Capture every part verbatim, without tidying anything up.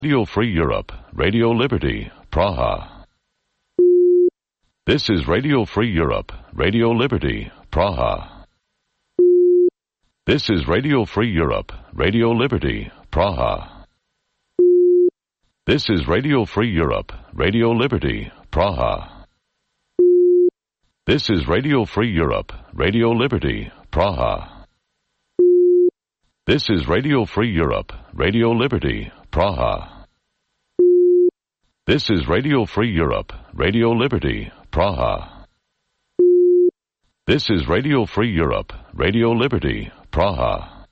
Radio Free Europe, Radio Liberty, Praha. This is Radio Free Europe, Radio Liberty, Praha. This is Radio Free Europe, Radio Liberty, Praha. This is Radio Free Europe, Radio Liberty, Praha. This is Radio Free Europe, Radio Liberty, Praha. This is Radio Free Europe, Radio Liberty, Praha. This is Radio Free Europe, Radio Liberty, Praha. This is Radio Free Europe, Radio Liberty, Praha.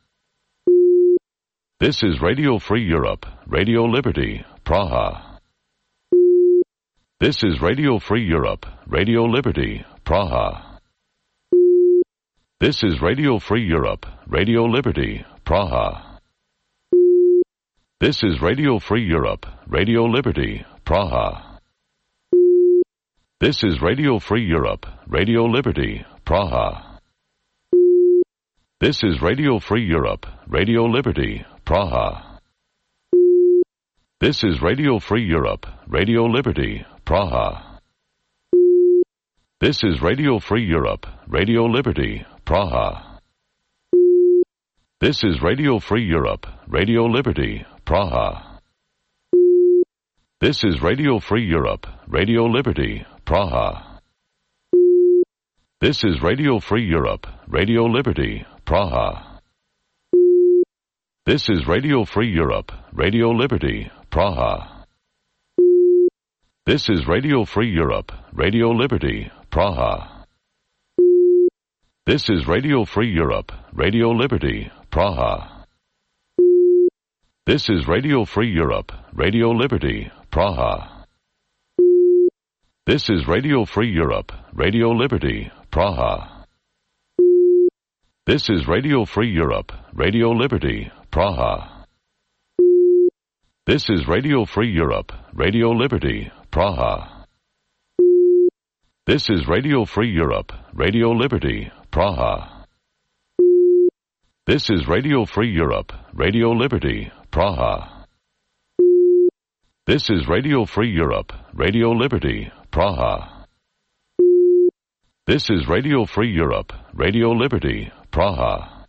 This is Radio Free Europe, Radio Liberty, Praha. This is Radio Free Europe, Radio Liberty, Praha. This is Radio Free Europe, Radio Liberty, Praha. This is Radio Free Europe, Radio Liberty, Praha. This is Radio Free Europe, Radio Liberty, Praha. This is Radio Free Europe, Radio Liberty, Praha. This is Radio Free Europe, Radio Liberty, Praha. This is Radio Free Europe, Radio Liberty, Praha. This is Radio Free Europe, Radio Liberty, Praha. This is Radio Free Europe, Radio Liberty, Praha. This is Radio Free Europe, Radio Liberty, Praha. This is Radio Free Europe, Radio Liberty, Praha. This is Radio Free Europe, Radio Liberty, Praha. This is Radio Free Europe, Radio Liberty, Praha. This is Radio Free Europe, Radio Liberty, Praha. This is Radio Free Europe, Radio Liberty, Praha. This is Radio Free Europe, Radio Liberty, Praha. This is Radio Free Europe, Radio Liberty, Praha. This is Radio Free Europe, Radio Liberty, Praha. This is Radio Free Europe, Radio Liberty, Praha. This is Radio Free Europe, Radio Liberty, Praha. This is Radio Free Europe, Radio Liberty, Praha.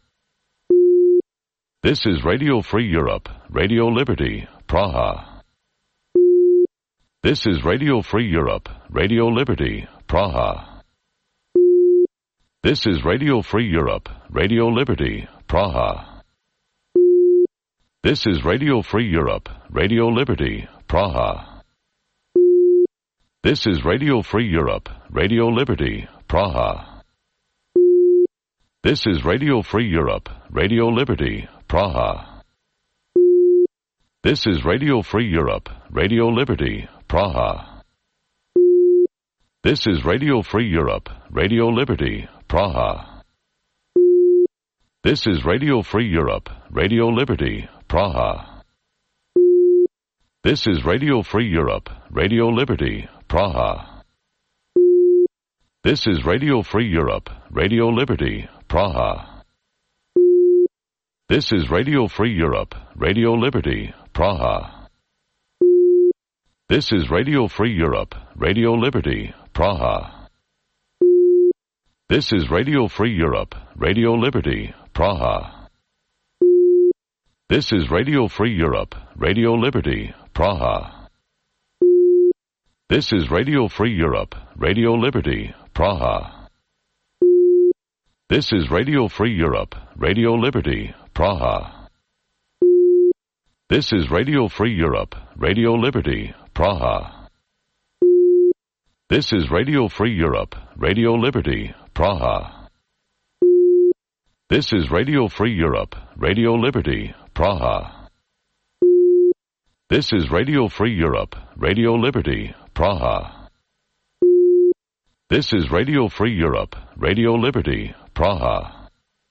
This is Radio Free Europe, Radio Liberty, Praha. This is Radio Free Europe, Radio Liberty, Praha. This is Radio Free Europe, Radio Liberty, Praha. This is Radio Free Europe, Radio Liberty, Praha. This is Radio Free Europe, Radio Liberty, Praha. This is Radio Free Europe, Radio Liberty, Praha. This is Radio Free Europe, Radio Liberty, Praha. This is Radio Free Europe, Radio Liberty, Praha. This is Radio Free Europe, Radio Liberty, Praha. This is Radio Free Europe, Radio Liberty, Praha. This is Radio Free Europe, Radio Liberty, Praha. This is Radio Free Europe, Radio Liberty, Praha. This is Radio Free Europe, Radio Liberty, Praha. This is Radio Free Europe, Radio Liberty, Praha. This is Radio Free Europe, Radio Liberty, Praha. This is Radio Free Europe, Radio Liberty, Praha. This is Radio Free Europe, Radio Liberty, Praha. This is Radio Free Europe, Radio Liberty, Praha. This is Radio Free Europe, Radio Liberty, Praha. This is Radio Free Europe, Radio Liberty, Praha. This is Radio Free Europe, Radio Liberty, Praha. This is Radio Free Europe, Radio Liberty, Praha.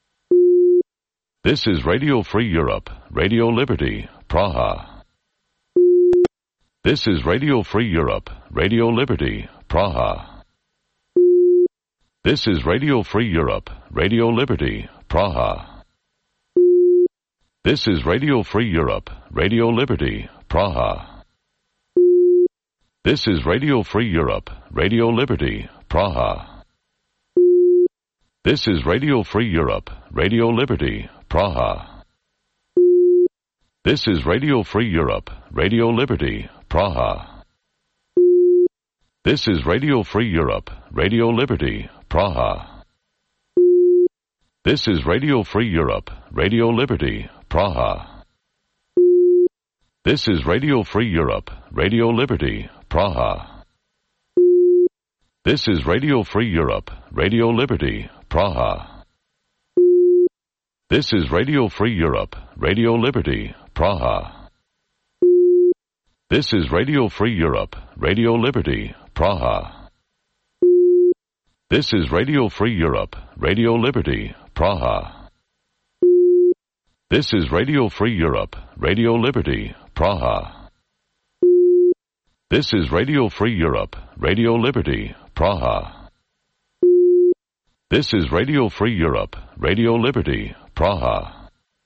This is Radio Free Europe, Radio Liberty, Praha. This is Radio Free Europe, Radio Liberty, Praha. This is Radio Free Europe, Radio Liberty, Praha. This is Radio Free Europe, Radio Liberty, Praha. This is Radio Free Europe, Radio Liberty, Praha. This is Radio Free Europe, Radio Liberty, Praha. This is Radio Free Europe, Radio Liberty, Praha. This is Radio Free Europe, Radio Liberty, Praha. This is Radio Free Europe, Radio Liberty, Praha. This is Radio Free Europe, Radio Liberty, Praha. This is Radio Free Europe, Radio Liberty, Praha. This is Radio Free Europe, Radio Liberty, Praha. This is Radio Free Europe, Radio Liberty, Praha. This is Radio Free Europe, Radio Liberty, Praha. This is Radio Free Europe, Radio Liberty, Praha. This is Radio Free Europe, Radio Liberty, Praha. This is Radio Free Europe, Radio Liberty, Praha.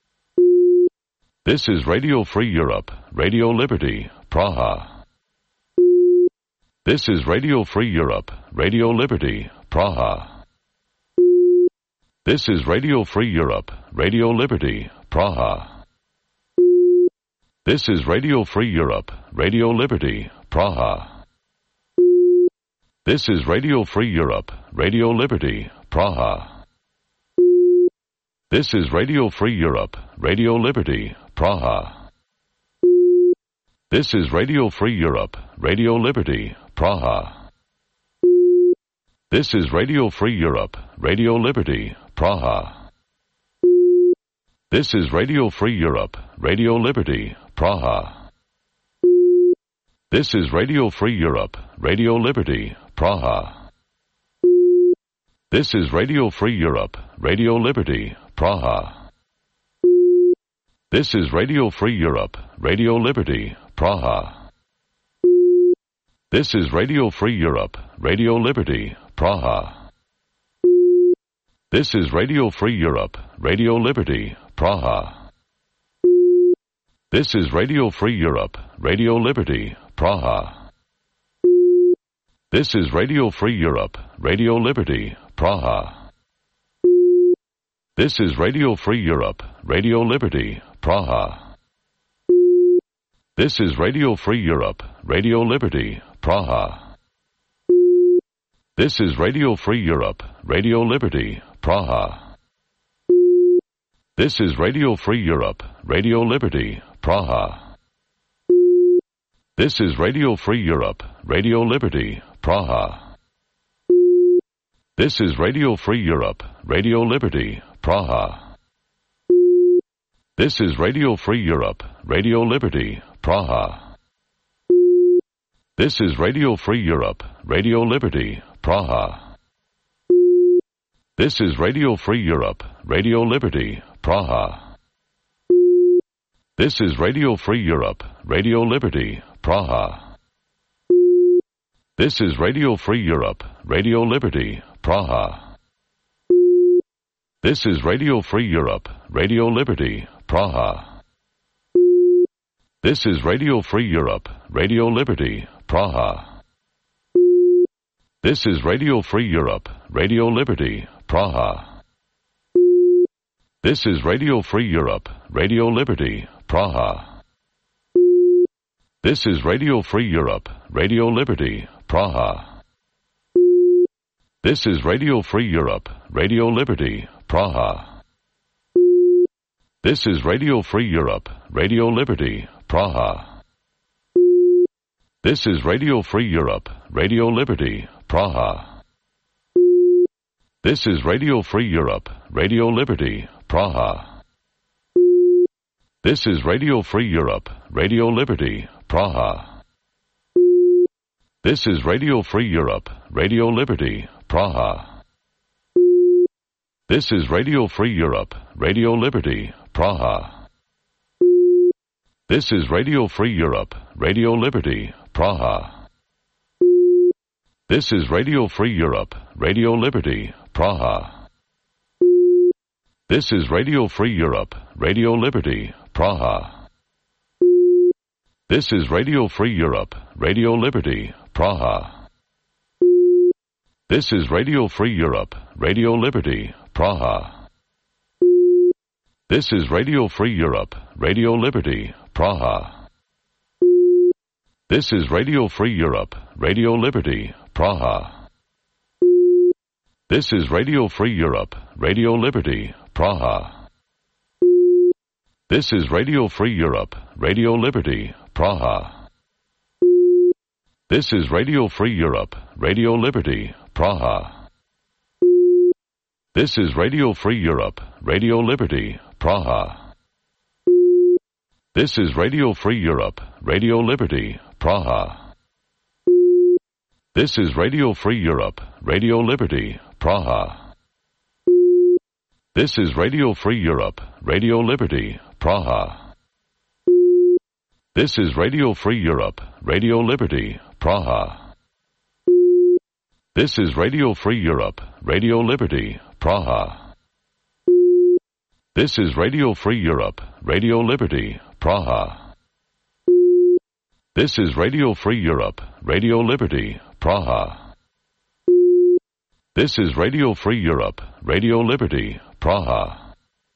This is Radio Free Europe, Radio Liberty, Praha. This is Radio Free Europe, Radio Liberty, Praha. This is Radio Free Europe, Radio Liberty, Praha. This is Radio Free Europe, Radio Liberty, Praha. This is Radio Free Europe, Radio Liberty, Praha. This is Radio Free Europe, Radio Liberty, Praha. This is Radio Free Europe, Radio Liberty, Praha. This is Radio Free Europe, Radio Liberty, Praha. This is Radio Free Europe, Radio Liberty, Praha. This is Radio Free Europe, Radio Liberty, Praha. This is Radio Free Europe, Radio Liberty, Praha. This is Radio Free Europe, Radio Liberty, Praha. This is Radio Free Europe, Radio Liberty, Praha. This is Radio Free Europe, Radio Liberty, Praha. This is Radio Free Europe, Radio Liberty, Praha. This is Radio Free Europe, Radio Liberty, Praha. This is Radio Free Europe, Radio Liberty, Praha. This is Radio Free Europe, Radio Liberty, Praha. This is Radio Free Europe, Radio Liberty, Praha. This is Radio Free Europe, Radio Liberty, Praha. This is Radio Free Europe, Radio Liberty, Praha. This is Radio Free Europe, Radio Liberty, Praha. This is Radio Free Europe, Radio Liberty, Praha. This is Radio Free Europe, Radio Liberty, Praha. This is Radio Free Europe, Radio Liberty, Praha. This is Radio Free Europe, Radio Liberty, Praha. This is Radio Free Europe, Radio Liberty, Praha. This is Radio Free Europe, Radio Liberty, Praha. This is Radio Free Europe, Radio Liberty, Praha. This is Radio Free Europe, Radio Liberty, Praha. This is Radio Free Europe, Radio Liberty, Praha. This is Radio Free Europe, Radio Liberty, Praha. This is Radio Free Europe, Radio Liberty, Praha. This is Radio Free Europe, Radio Liberty, Praha. This is Radio Free Europe, Radio Liberty, Praha. This is Radio Free Europe, Radio Liberty, Praha. This is Radio Free Europe, Radio Liberty, Praha. This is Radio Free Europe, Radio Liberty, Praha. This is Radio Free Europe, Radio Liberty, Praha. This is Radio Free Europe, Radio Liberty, Praha. This is Radio Free Europe, Radio Liberty, Praha. This is Radio Free Europe, Radio Liberty, Praha. This is Radio Free Europe, Radio Liberty, Praha. This is Radio Free Europe, Radio Liberty, Praha. This is Radio Free Europe, Radio Liberty, Praha. This is Radio Free Europe, Radio Liberty, Praha. This is Radio Free Europe, Radio Liberty, Praha. This is Radio Free Europe, Radio Liberty, Praha. This is Radio Free Europe, Radio Liberty, Praha. This is Radio Free Europe, Radio Liberty, Praha. This is Radio Free Europe, Radio Liberty, Praha. This is Radio Free Europe, Radio Liberty, Praha. This is Radio Free Europe, Radio Liberty, Praha. This is Radio Free Europe, Radio Liberty, Praha. This is Radio Free Europe, Radio Liberty, Praha. This is Radio Free Europe, Radio Liberty, Praha. This is Radio Free Europe, Radio Liberty, Praha. This is Radio Free Europe, Radio Liberty, Praha.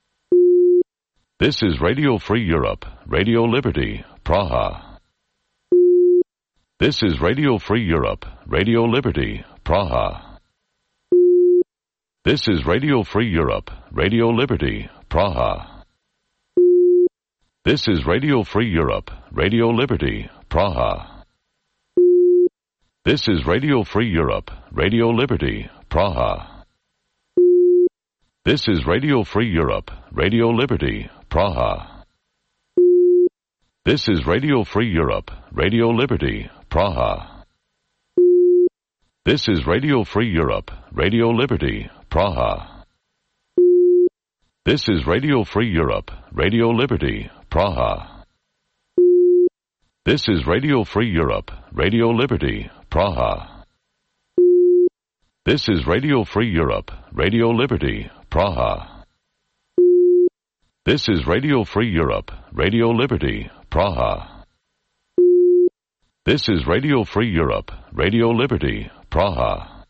This is Radio Free Europe, Radio Liberty, Praha. This is Radio Free Europe, Radio Liberty, Praha. This is Radio Free Europe, Radio Liberty, Praha. This is Radio Free Europe, Radio Liberty, Praha. This is Radio Free Europe, Radio Liberty, Praha. This is Radio Free Europe, Radio Liberty, Praha. This is Radio Free Europe, Radio Liberty, Praha. This is Radio Free Europe, Radio Liberty, Praha. This is Radio Free Europe, Radio Liberty, Praha. This is Radio Free Europe, Radio Liberty, Praha. This is Radio Free Europe, Radio Liberty, Praha. This is Radio Free Europe, Radio Liberty, Praha. This is Radio Free Europe, Radio Liberty, Praha.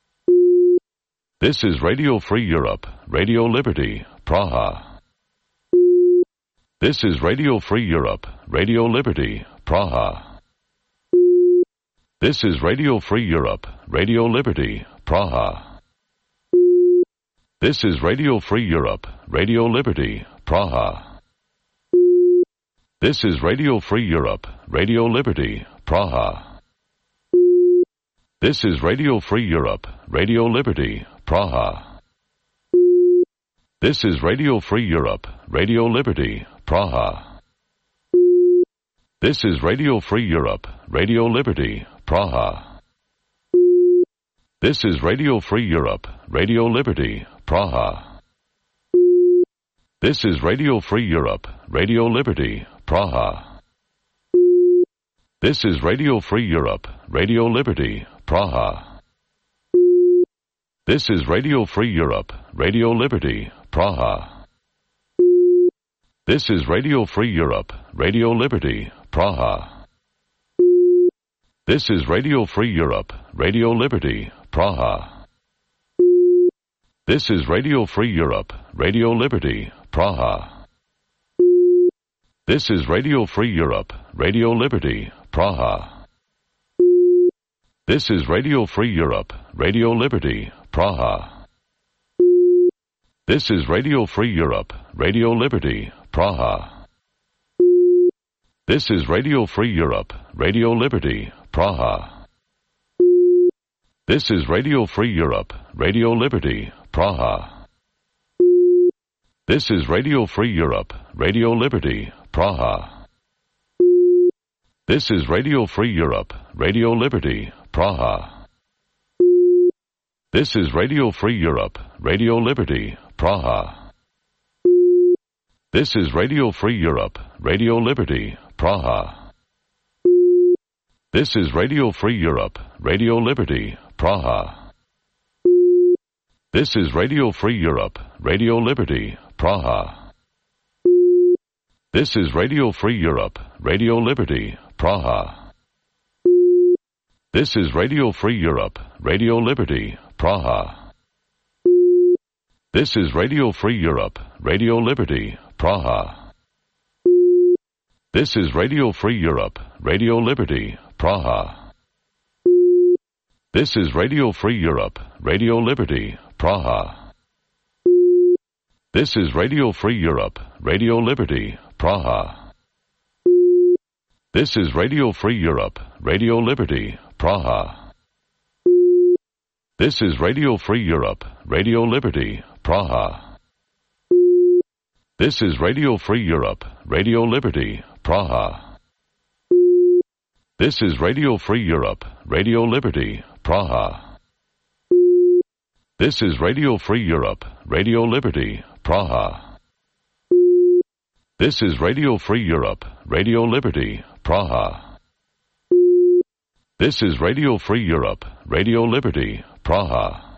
This is Radio Free Europe, Radio Liberty, Praha. This is Radio Free Europe, Radio Liberty, Praha. This is Radio Free Europe, Radio Liberty, Praha. This is Radio Free Europe, Radio Liberty, Praha. This is Radio Free Europe, Radio Liberty, Praha. This is Radio Free Europe, Radio Liberty, Praha. This is Radio Free Europe, Radio Liberty, Praha. This is Radio Free Europe, Radio Liberty, Praha. This is Radio Free Europe, Radio Liberty, Praha. This is Radio Free Europe, Radio Liberty, Praha. This is Radio Free Europe, Radio Liberty, Praha. This is Radio Free Europe, Radio Liberty, Praha. This is Radio Free Europe, Radio Liberty, Praha. This is Radio Free Europe, Radio Liberty, Praha. This is Radio Free Europe, Radio Liberty, Praha. This is Radio Free Europe, Radio Liberty, Praha. This is Radio Free Europe, Radio Liberty, Praha. This is Radio Free Europe, Radio Liberty, Praha. This is Radio Free Europe, Radio Liberty, Praha. This is Radio Free Europe, Radio Liberty, Praha. This is Radio Free Europe, Radio Liberty, Praha. This is Radio Free Europe, Radio Liberty, Praha. This is Radio Free Europe, Radio Liberty, Praha. This is Radio Free Europe, Radio Liberty, Praha. This is Radio Free Europe, Radio Liberty, Praha. This is Radio Free Europe, Radio Liberty, Praha. This is Radio Free Europe, Radio Liberty, Praha. This is Radio Free Europe, Radio Liberty, Praha. This is Radio Free Europe, Radio Liberty, Praha. This is Radio Free Europe, Radio Liberty, Praha. This is Radio Free Europe, Radio Liberty, Praha. This is Radio Free Europe, Radio Liberty, Praha. This is Radio Free Europe, Radio Liberty, Praha. This is Radio Free Europe, Radio Liberty, Praha. This is Radio Free Europe, Radio Liberty, Praha. This is Radio Free Europe, Radio Liberty, Praha. This is Radio Free Europe, Radio Liberty, Praha. This is Radio Free Europe, Radio Liberty, Praha. This is Radio Free Europe, Radio Liberty, Praha.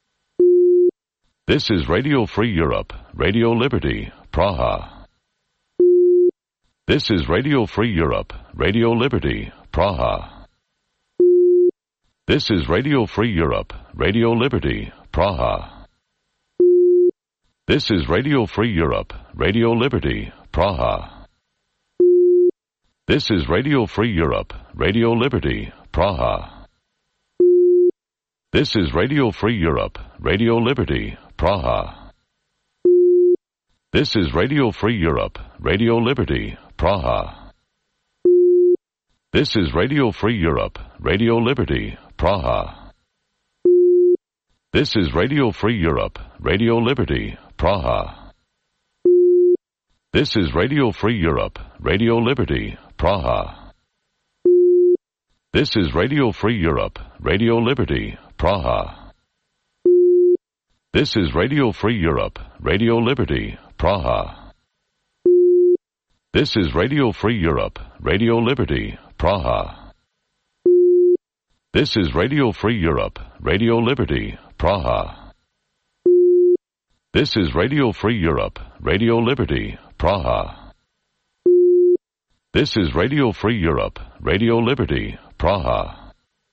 This is Radio Free Europe, Radio Liberty, Praha. This is Radio Free Europe, Radio Liberty, Praha. This is Radio Free Europe, Radio Liberty, Praha. This is Radio Free Europe, Radio Liberty, Praha. This is Radio Free Europe, Radio Liberty, Praha. This is Radio Free Europe, Radio Liberty, Praha. This is Radio Free Europe, Radio Liberty, Praha. This is Radio Free Europe, Radio Liberty, Praha. This is Radio Free Europe, Radio Liberty, Praha. This is Radio Free Europe, Radio Liberty, Praha. This is Radio Free Europe, Radio Liberty, Praha. This is Radio Free Europe, Radio Liberty, Praha. This is Radio Free Europe, Radio Liberty, Praha. This is Radio Free Europe, Radio Liberty, Praha. This is Radio Free Europe, Radio Liberty, Praha. This is Radio Free Europe, Radio Liberty, Praha.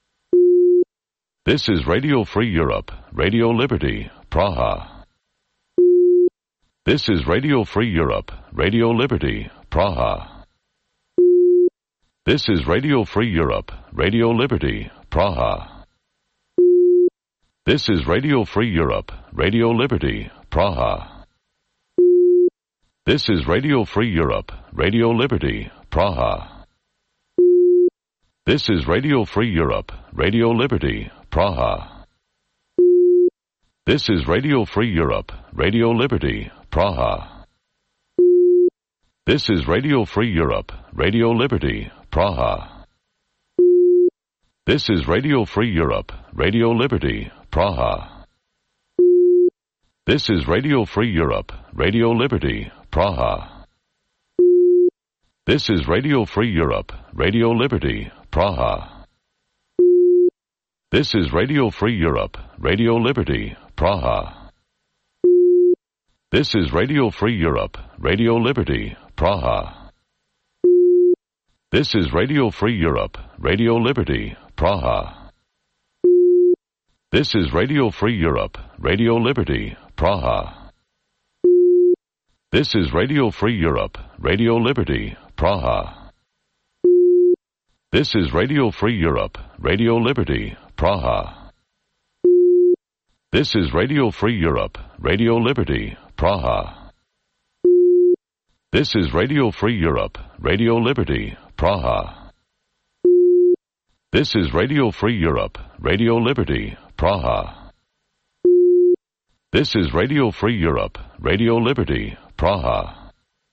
This is Radio Free Europe, Radio Liberty, Praha. This is Radio Free Europe, Radio Liberty, Praha. This is Radio Free Europe, Radio Liberty, Praha. This is Radio Free Europe, Radio Liberty, Praha. This is Radio Free Europe, Radio Liberty, Praha. This is Radio Free Europe, Radio Liberty, Praha. This is Radio Free Europe, Radio Liberty, Praha. This is Radio Free Europe, Radio Liberty, Praha. This is Radio Free Europe, Radio Liberty, Praha. This is Radio Free Europe, Radio Liberty, Praha. This is Radio Free Europe, Radio Liberty, Praha. This is Radio Free Europe, Radio Liberty, Praha. This is Radio Free Europe, Radio Liberty, Praha. This is Radio Free Europe, Radio Liberty, Praha. This is Radio Free Europe, Radio Liberty, Praha. This is Radio Free Europe, Radio Liberty, Praha. This is Radio Free Europe, Radio Liberty, Praha. This is Radio Free Europe, Radio Liberty, Praha. This is Radio Free Europe, Radio Liberty, Praha. This is Radio Free Europe, Radio Liberty, Praha. This is Radio Free Europe, Radio Liberty, Praha.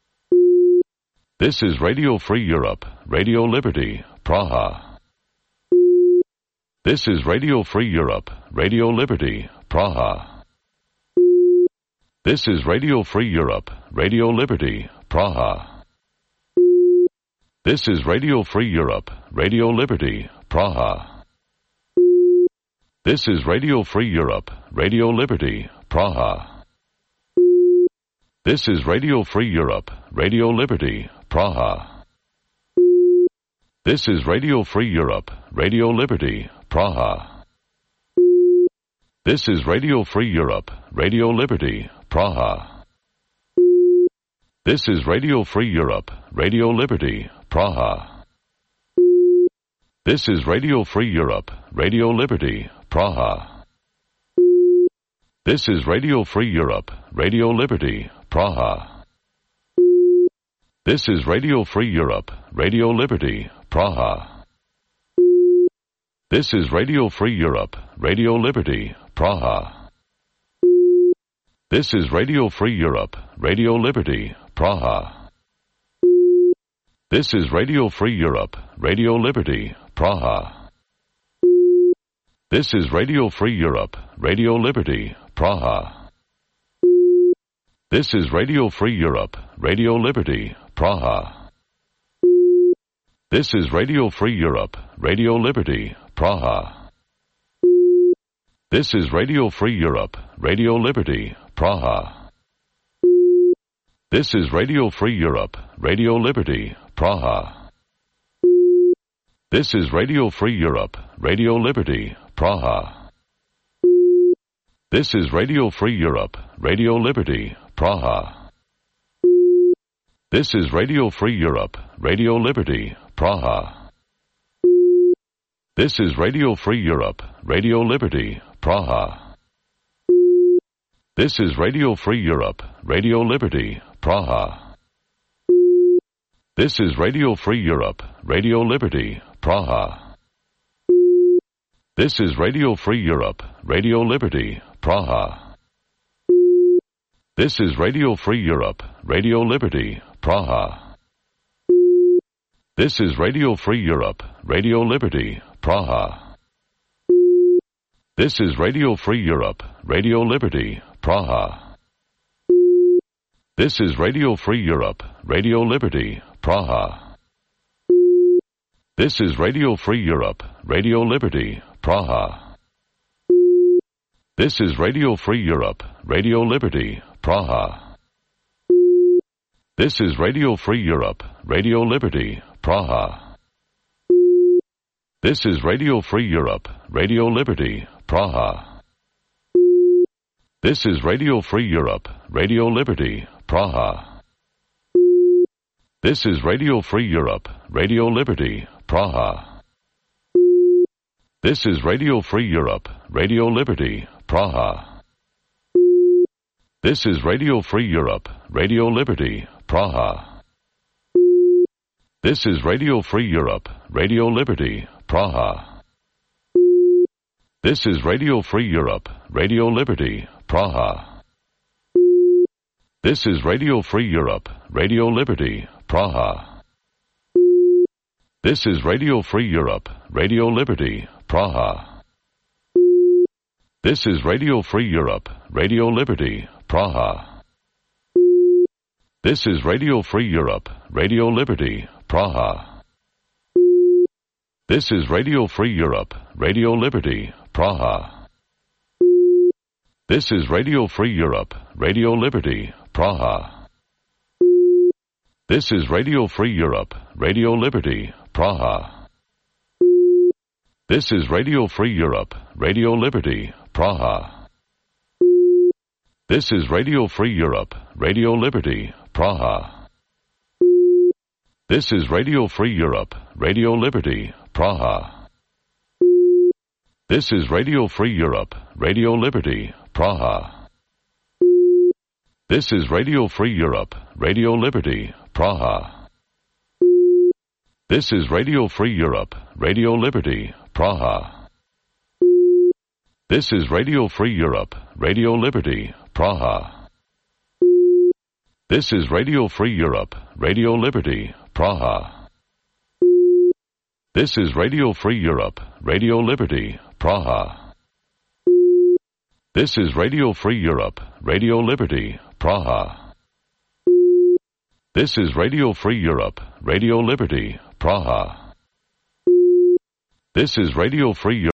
This is Radio Free Europe, Radio Liberty, Praha. This is Radio Free Europe, Radio Liberty, Praha. This is Radio Free Europe, Radio Liberty, Praha. This is Radio Free Europe, Radio Liberty, Praha. This is Radio Free Europe, Radio Liberty, Praha. This is Radio Free Europe, Radio Liberty, Praha. This is Radio Free Europe, Radio Liberty, Praha. This is Radio Free Europe, Radio Liberty, Praha. This is Radio Free Europe, Radio Liberty, Praha. This is Radio Free Europe, Radio Liberty, Praha. This is Radio Free Europe, Radio Liberty, Praha. This is Radio Free Europe, Radio Liberty, Praha. This is Radio Free Europe, Radio Liberty, Praha. This is Radio Free Europe, Radio Liberty, Praha. This is Radio Free Europe, Radio Liberty, Praha. This is Radio Free Europe, Radio Liberty, Praha. This is Radio Free Europe, Radio Liberty, Praha. This is Radio Free Europe, Radio Liberty, Praha. This is Radio Free Europe, Radio Liberty, Praha. This is Radio Free Europe, Radio Liberty, Praha. This is Radio Free Europe, Radio Liberty, Praha. This is Radio Free Europe, Radio Liberty, Praha. This is Radio Free Europe, Radio Liberty, Praha. This is Radio Free Europe, Radio Liberty, Praha. This is Radio Free Europe, Radio Liberty, Praha. This is Radio Free Europe, Radio Liberty, Praha. This is Radio Free Europe, Radio Liberty, Praha. This is Radio Free Europe, Radio Liberty, Praha. This is Radio Free Europe, Radio Liberty, Praha. This is Radio Free Europe, Radio Liberty, Praha. This is Radio Free Europe, Radio Liberty, Praha. This is Radio Free Europe, Radio Liberty, Praha. This is Radio Free Europe, Radio Liberty, Praha. This is Radio Free Europe, Radio Liberty, Praha. This is Radio Free Europe, Radio Liberty, Praha. This is Radio Free Europe, Radio Liberty, Praha. This is Radio Free Europe, Radio Liberty, Praha. This is Radio Free Europe, Radio Liberty, Praha. This is Radio Free Europe, Radio Liberty, Praha. This is Radio Free Europe, Radio Liberty, Praha. This is Radio Free Europe, Radio Liberty, Praha. This is Radio Free Europe, Radio Liberty, Praha. This is Radio Free Europe, Radio Liberty, Praha. This is Radio Free Europe, Radio Liberty, Praha. This is Radio Free Europe, Radio Liberty, Praha. This is Radio Free Europe, Radio Liberty, Praha. This is Radio Free Europe, Radio Liberty, Praha. This is Radio Free Europe, Radio Liberty, Praha. This is Radio Free Europe, Radio Liberty, Praha. This is Radio Free Europe, Radio Liberty, Praha. This is Radio Free Europe, Radio Liberty, Praha. This is Radio Free Europe, Radio Liberty, Praha. This is Radio Free Europe, Radio Liberty, Praha. This is Radio Free Europe, Radio Liberty, Praha. This is Radio Free Europe, Radio Liberty, Praha. This is Radio Free Europe, Radio Liberty, Praha. This is Radio Free Europe, Radio Liberty, Praha. This is Radio Free Europe, Radio Liberty, Praha. This is Radio Free Europe, Radio Liberty, Praha. This is Radio Free Europe.